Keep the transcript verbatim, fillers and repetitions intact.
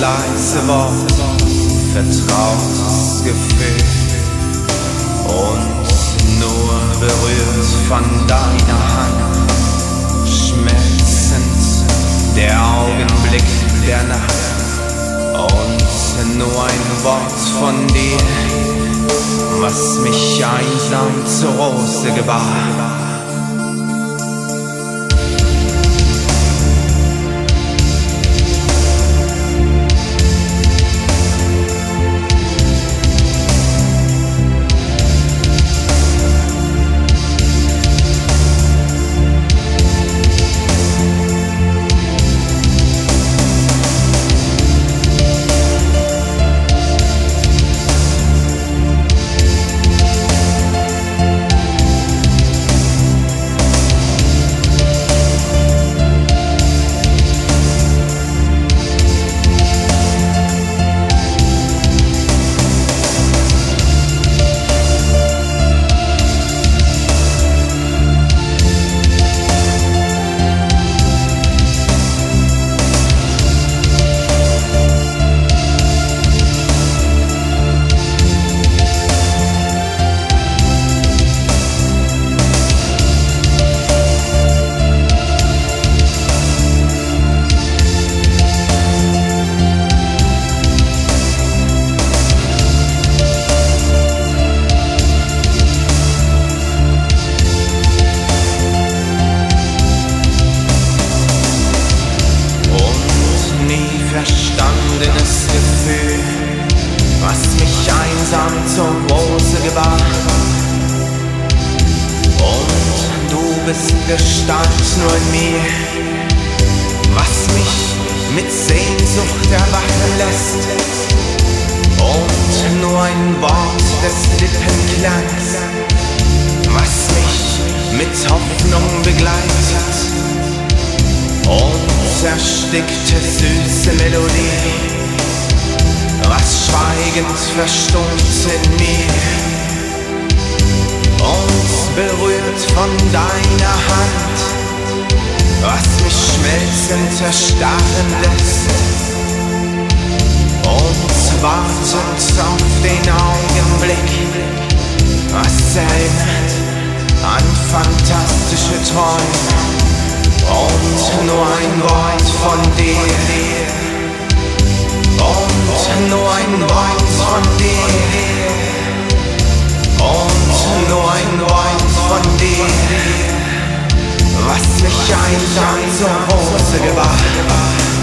leise Wort, vertrautes Gefühl und nur berührt von deiner Hand, schmelzend der Augenblick der Nacht und nur ein Wort von dir, was mich einsam zur Rose gebar. Verstandenes Gefühl, was mich einsam zur Rose gebar. Und du bist Gestalt nur in mir, was mich mit Sehnsucht erwachen lässt. Und nur ein Wort des Lippenklangs, was mich mit Hoffnung begleitet. Und erstickte süße Melodie, was schweigend verstummt in mir und berührt von deiner Hand, was mich schmelzend erstarren lässt und wartend auf den Augenblick, was erinnert an fantastische Träume. Und nur ein Wort von dir, und nur ein Wort von dir, und nur ein Wort von dir, was mich einsam zur Rose gebar.